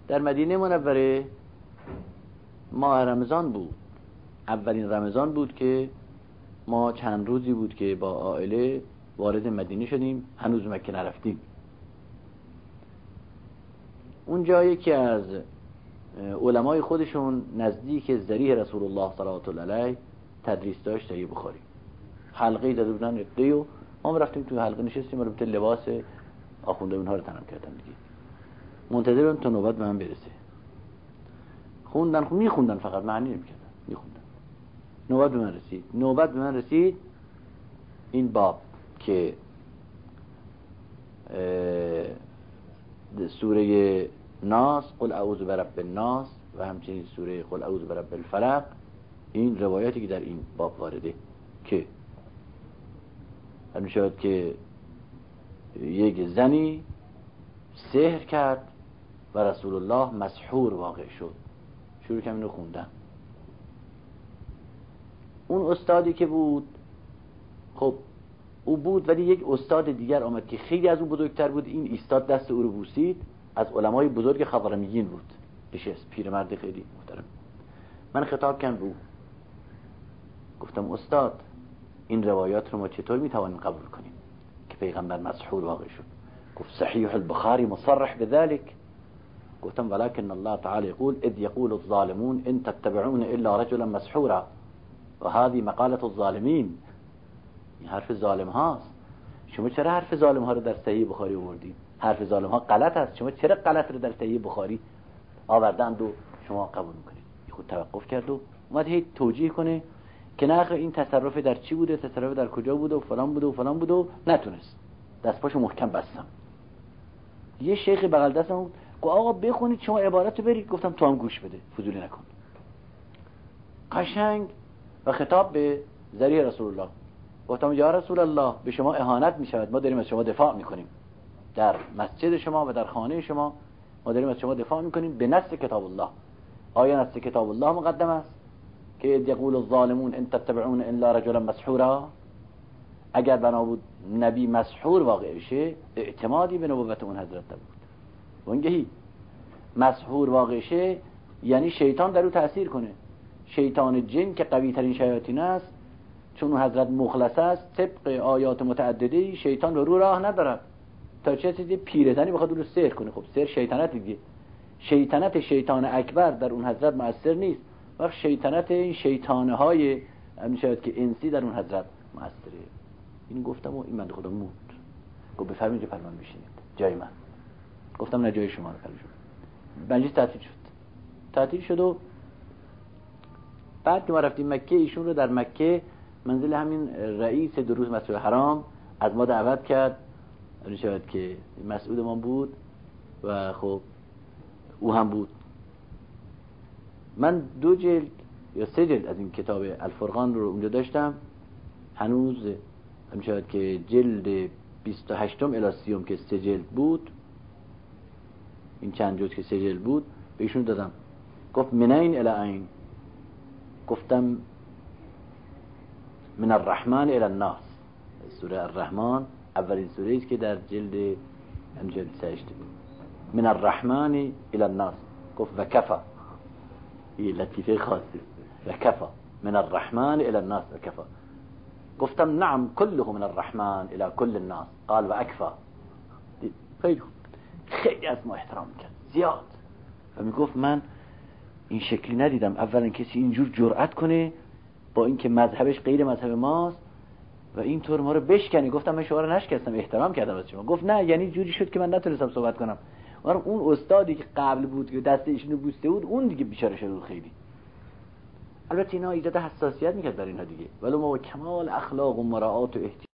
در مدینه منوره ماه رمضان بود، اولین رمضان بود که ما چند روزی بود که با عائله وارد مدینه شدیم، هنوز مکه نرفتیم. اونجا یکی از علمای خودشون نزدیک ذریح رسول الله صلی الله علیه تدریس داشت صحیح بخاری، حلقه داده بودن عقده و ما رفتیم توی حلقه نشستیم، البته لباس آخونده اونها رو تنم کردم دیگه، منتظرم تا نوبت به من برسه. میخوندن فقط معنی نمی‌کردن، میخوندن. نوبت به من رسید این باب که سوره ناس قل اعوذ برب الناس و همچنین سوره قل اعوذ برب الفلق، این روایاتی که در این باب وارده که میشود که یک زنی سحر کرد و رسول الله مسحور واقع شد. شروع کردم اینو خوندن. اون استادی که بود، خب او بود، ولی یک استاد دیگر آمد که خیلی از اون بزرگتر بود. این ایستاد دست او رو بوسید، از علمای بزرگ خضرمیین بود، نشست، پیرمرد خیلی محترم. من خطاب کردم رو گفتم استاد این روایات رو ما چطور میتوانیم قبول کنیم که پیغمبر مسحور واقع شد؟ گفت صحیح البخاری مصرح بذلك. گفتم ولكن الله تعالى يقول اذ يقول الظالمون ان تتبعون الا رجلا مسحورا و هذه مقالة الظالمین. این حرف ظالم هاست. شما چرا حرف ظالم ها رو در صحیح بخاری آوردید؟ حرف ظالم ها غلط است، شما چرا غلط رو در صحیح بخاری آوردند و شما قبول میکنید؟ خود توقف کرد و اومد هی توجیه کنه که نه این تصرف در چی بوده، تصرف در کجا بوده و فلان بوده و فلان بوده و نتونست، دست پاشو محکم بستم. یه شیخ بغل دستم گفت آقا بخونید شما عبارت رو برید. گفتم تو هم گوش بده، فضولی نکن. قشنگ و خطاب به ذریح رسول الله گفتم یا رسول الله به شما اهانت می شود، ما داریم از شما دفاع می کنیم، در مسجد شما و در خانه شما ما داریم از شما دفاع می کنیم به نص کتاب الله. آیا نص کتاب الله مقدم است که یقول الظالمون ان تتبعون الا رجلا مسحورا؟ اگر بنا بود نبی مسحور واقع شه اعتمادی به نبوت اون حضرت نبود. وانگهی مسحور واقع شه یعنی شیطان در او تأثیر کنه. شیطان جن که قوی ترین شیاطین است، چون اون حضرت مخلص است، طبق آیات متعدده شیطان رو راه ندارد تا چه چیزی پیرزنی بخواد اون رو سحر کنه. خب سحر شیطنت دیگه، شیطنت شیطان اکبر در اون حضرت مؤثر نیست، وقت شیطنت این شیطانه های میشود که انسی در اون حضرت مؤثره. این گفتم و این بنده خدا موند، گفت بفرمایید که فرمان بشینید جای من. گفتم نه جای شما رو فرمان شد. مجلس تعطیل شد و بعد که ما رفتیم مکه، ایشون رو در مکه منزل همین رئیس دروز مسجد حرام از ما دعوت کرد. میشود که مسعود ما بود و خب او هم بود. من 2 جلد یا 3 جلد از این کتاب الفرقان رو اونجا داشتم، هنوز میشود که جلد 28 الی 30 که 3 جلد بود، این چند جلد که 3 جلد بود به ایشون دادم. گفت من این الی این؟ گفتم من الرحمن الی الناس. سوره الرحمن اولین سوره است که در جلد جلد 6 من الرحمن الی الناس. گفت و کفا، این لطیفه خاصی، و کفا من الرحمن الی الناس و کفا. گفتم نعم كله من الرحمن الى كل الناس. قال و اکفا. خیلی از ما احترام کرد زیاد و میگفت من این شکلی ندیدم اولا کسی اینجور جرأت کنه با اینکه مذهبش غیر مذهب ماست و اینطور ما رو بشکنه. گفتم من شما رو نشکستم، احترام کردم از شما. گفت نه یعنی جوری شد که من نتونستم صحبت کنم. اون استادی که قبل بود که دست ایشونو بوسته بود اون دیگه بیچاره شد خیلی. البته اینا ایجاد حساسیت میکرد برای اینها دیگه، ولی ما با کمال اخلاق و مراعات و احترام